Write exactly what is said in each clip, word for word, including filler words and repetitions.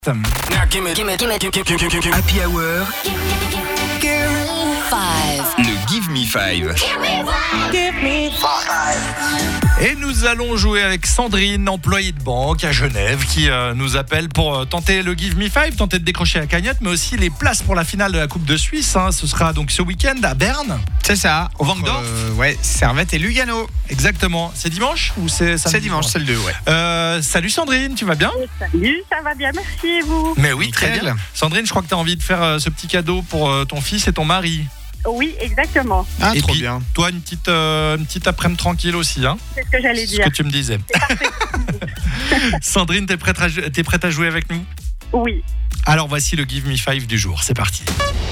Happy Hour. Le Give Me Five. Et nous allons jouer avec Sandrine, employée de banque à Genève, qui euh, nous appelle pour euh, tenter le Give Me Five, tenter de décrocher la cagnotte, mais aussi les places pour la finale de la Coupe de Suisse. Hein. Ce sera donc ce week-end à Berne. C'est ça. Au Vangdorf. Euh, ouais, Servette et Lugano. Exactement. C'est dimanche ou c'est samedi? C'est dimanche, c'est le deux, ouais. Euh, salut Sandrine, tu vas bien? Salut, ça va bien, merci et vous? Mais oui, très Nickel. bien. Sandrine, je crois que tu as envie de faire euh, ce petit cadeau pour euh, ton fils et ton mari. Oui, exactement. Ah, et trop puis, bien. toi, une petite, euh, une petite après-midi tranquille aussi. Hein. C'est ce que j'allais C'est ce dire. que tu me disais. Sandrine, t'es prête, à, t'es prête à jouer avec nous? Oui. Alors voici le Give Me Five du jour, c'est parti.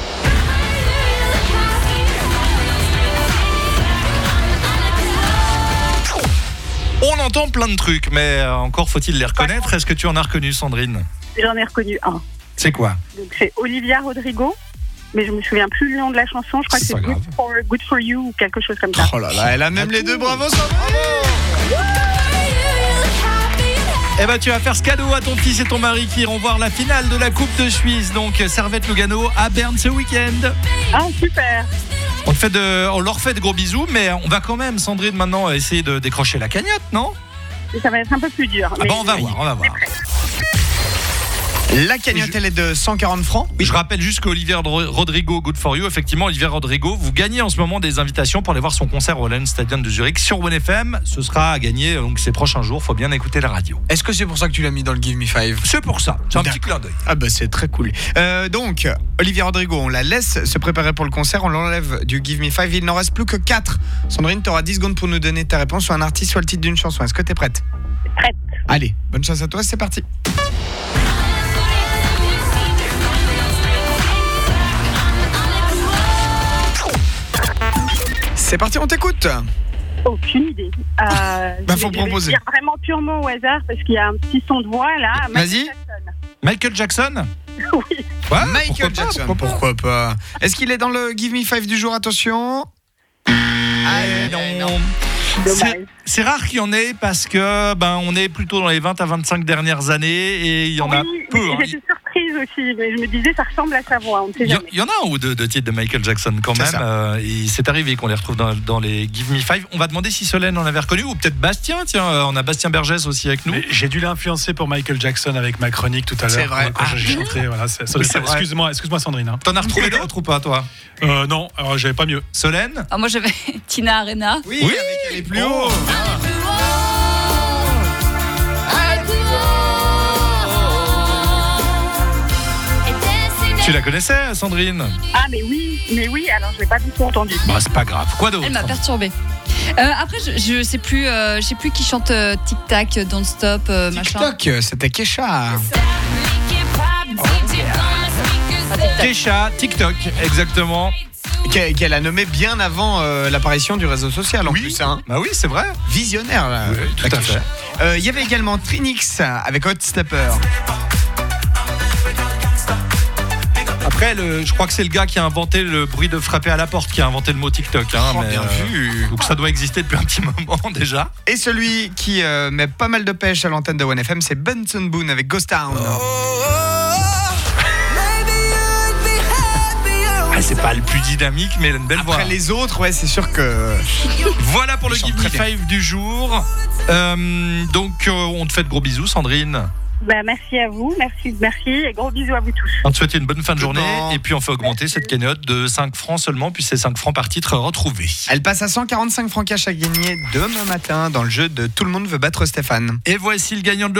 On entend plein de trucs, mais encore faut-il les reconnaître. Est-ce que tu en as reconnu, Sandrine? J'en ai reconnu un. C'est quoi? Donc c'est Olivia Rodrigo, mais je me souviens plus le nom de la chanson. Je crois C'est que pas c'est Good grave. for, Good for You ou quelque chose comme ça. Oh là là, elle a même les deux, bravo Sandrine. Eh ben, tu vas faire ce cadeau à ton fils et ton mari qui iront voir la finale de la Coupe de Suisse. Donc Servette Lugano à Berne ce week-end. Ah, super. On, te fait de, on leur fait de gros bisous, mais on va quand même, Sandrine, maintenant essayer de décrocher la cagnotte, non? Ça va être un peu plus dur. Ah mais bah on va je- voir, on va voir. La cagnotte, elle est de cent quarante francs. Oui, je rappelle juste qu'Olivier Rodrigo, Good for You, effectivement, Olivier Rodrigo, vous gagnez en ce moment des invitations pour aller voir son concert au Allianz Stadium de Zurich sur One F M. Ce sera à gagner donc ces prochains jours. Faut bien écouter la radio. Est-ce que c'est pour ça que tu l'as mis dans le Give Me Five? C'est pour ça. C'est un D'accord. petit clin d'œil. Ah bah c'est très cool. Euh, donc, Olivier Rodrigo, on la laisse se préparer pour le concert, on l'enlève du Give Me Five, il n'en reste plus que quatre. Sandrine, tu auras dix secondes pour nous donner ta réponse, soit un artiste, soit le titre d'une chanson. Est-ce que tu es prête? Prête. Allez, bonne chance à toi, c'est parti. C'est parti, on t'écoute. Aucune idée. Euh, Bah, je faut vais- je vais proposer. dire vraiment purement au hasard parce qu'il y a un petit son de voix là. Vas-y. Michael Jackson? Oui. Ouais, Michael pourquoi pas, Jackson, pourquoi pas. pourquoi pas. Est-ce qu'il est dans le Give Me Five du jour? Attention. Eh Allez, non. Dommage. C'est, c'est rare qu'il y en ait parce que ben on est plutôt dans les vingt à vingt-cinq dernières années et il y en a Oui, peu. mais hein. j'étais surprise aussi, mais je me disais ça ressemble à sa voix, on ne sait Il y, jamais. il y en a un ou deux de titres de Michael Jackson quand C'est même. ça. Euh, et c'est arrivé qu'on les retrouve dans, dans les Give Me Five. On va demander si Solène en avait reconnu ou peut-être Bastien. Tiens, euh, on a Bastien Bergès aussi avec nous. Mais j'ai dû l'influencer pour Michael Jackson avec ma chronique tout à l'heure. C'est vrai. Quand Ah, j'ai chanté, voilà, c'est, ça doit c'est être- vrai. excuse-moi, excuse-moi Sandrine. hein. T'en as retrouvé d'autres ou pas, toi? Euh, non, alors j'avais pas mieux. Solène? Ah, moi j'avais Tina Arena. Oui, Oui. avec elle est plus Oh. haut. Tu la connaissais, Sandrine? Ah mais oui, mais oui, alors je l'ai pas du tout entendu. Bah, c'est pas grave. Quoi d'autre? Elle m'a perturbée. Euh, après, je, je sais plus, euh, je sais plus qui chante euh, Tic Tac, Don't Stop, euh, machin. TikTok, c'était Kesha. Kesha, TikTok, exactement. Qu'elle qu'elle a nommé bien avant euh, l'apparition du réseau social en Oui. plus. Hein. Bah oui, c'est vrai. Visionnaire là. Oui, tout la à Kesha. fait. Euh, Il y avait également Trinix avec Hot Stepper. Après, le, je crois que c'est le gars qui a inventé le bruit de frapper à la porte qui a inventé le mot TikTok. Hein, Oh, mais, bien euh, vu. Donc ça doit exister depuis un petit moment déjà. Et celui qui euh, met pas mal de pêche à l'antenne de One F M, c'est Benson Boone avec Ghost Town. Ah, c'est pas le plus dynamique, mais il a une belle voix. Après les autres, ouais, c'est sûr que. Voilà pour le Il chante Give Me très bien. Five du jour. Euh, donc, euh, on te fait de gros bisous, Sandrine. Ben, merci à vous, merci, merci et gros bisous à vous tous. On te souhaite une bonne fin de journée. Dedans. Et puis, on fait augmenter cette cagnotte de cinq francs seulement, puis c'est cinq francs par titre retrouvé. Elle passe à cent quarante-cinq francs cash à gagner demain matin dans le jeu de Tout le monde veut battre Stéphane. Et voici le gagnant de